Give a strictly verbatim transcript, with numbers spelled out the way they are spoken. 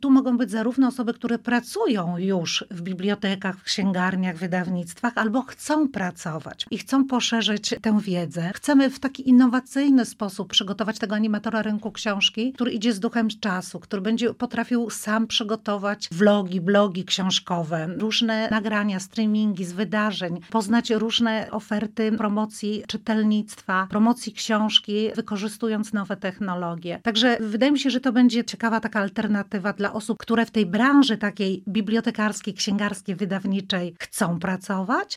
Tu mogą być zarówno osoby, które pracują już w bibliotekach, w księgarniach, wydawnictwach, albo chcą pracować i chcą poszerzyć tę wiedzę. Chcemy w taki innowacyjny sposób przygotować tego animatora rynku książki, który idzie z duchem czasu, który będzie potrafił sam przygotować vlogi, blogi książkowe, różne nagrania, streamingi z wydarzeń, poznać różne oferty promocji czytelnictwa, promocji książki, wykorzystując nowe technologie. Także wydaje mi się, że to będzie ciekawa taka alternatywa dla osób, które w tej branży takiej bibliotekarskiej, księgarskiej, wydawniczej chcą pracować,